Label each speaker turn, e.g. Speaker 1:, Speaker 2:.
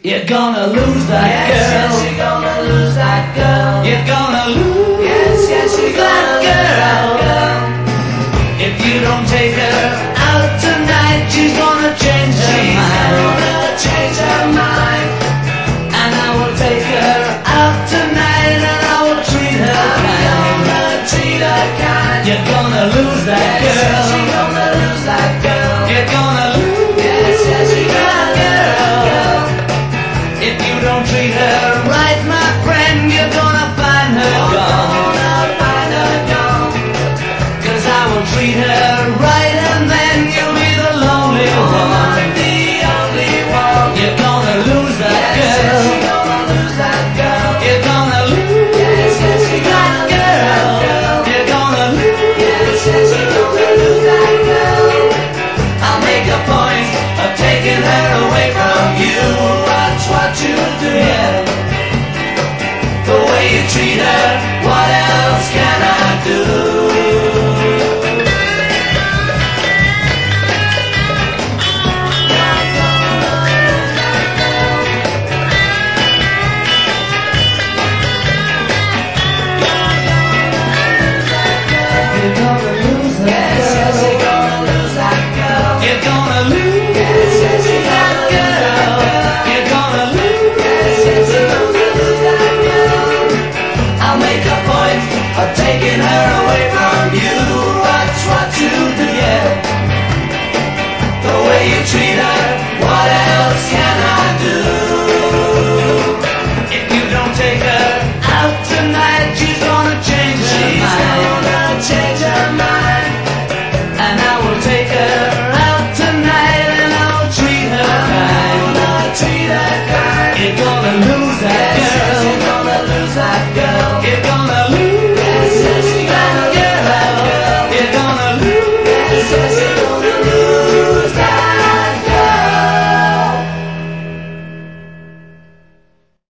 Speaker 1: You're gonna lose that girl.
Speaker 2: Yes, you're gonna lose that girl.
Speaker 1: You're gonna lose
Speaker 2: Yes, you're gonna lose that girl.
Speaker 1: If you don't take her out tonight, she's gonna change her mind.
Speaker 2: Gonna change her mind.
Speaker 1: And I will take her out tonight, and I will treat her kind.
Speaker 2: Gonna treat her kind.
Speaker 1: You're gonna lose that
Speaker 2: Yes,
Speaker 1: girl.
Speaker 2: you're gonna lose that girl.
Speaker 1: You're gonna lose
Speaker 2: Yes, you're gonna lose that girl.
Speaker 1: If you don't treat her right, my friend, you're gonna find her gone.
Speaker 2: Gonna find her gone.
Speaker 1: 'Cause I will treat her right, and then you'll be the lonely one.
Speaker 2: The only one.
Speaker 1: You're gonna lose that
Speaker 2: Yes,
Speaker 1: girl.
Speaker 2: you're gonna lose that girl.
Speaker 1: You're gonna lose
Speaker 2: Yes, you're
Speaker 1: that
Speaker 2: gonna lose
Speaker 1: girl.
Speaker 2: that girl.
Speaker 1: You're gonna lose.
Speaker 2: Yes, you're gonna lose that girl.
Speaker 1: I'll make a point of taking her away from you.
Speaker 2: Watch what you do.
Speaker 1: Yeah. The way you treat her, what else can I do? You're gonna lose that
Speaker 2: Yes,
Speaker 1: girl.
Speaker 2: you're gonna lose that girl.
Speaker 1: You're gonna lose
Speaker 2: Yes, you're
Speaker 1: that
Speaker 2: gonna lose
Speaker 1: girl.
Speaker 2: that girl.
Speaker 1: You're gonna lose.
Speaker 2: Yes, you're gonna lose that girl.
Speaker 1: I'll make a point of taking her away from you. Watch what you do, yeah. The way you treat her, what else can I do? If you don't take her out tonight, she's gonna change her mind.
Speaker 2: Gonna change her mind.
Speaker 1: And I will take her out tonight, and I will treat her kind.
Speaker 2: Gonna treat her kind.
Speaker 1: You're gonna lose that girl.